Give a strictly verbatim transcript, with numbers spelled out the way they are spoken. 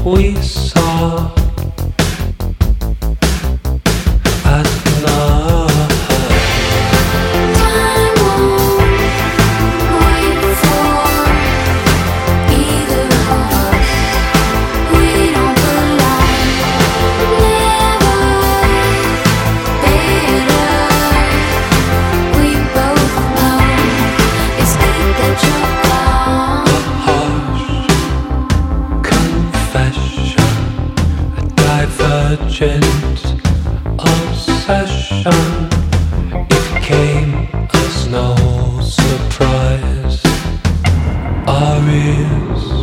we saw at night. Time won't wait for either of us. We don't belong. Never better. We both know it's good that you're gone. Confession, a divergent obsession. It came as no surprise. Our ears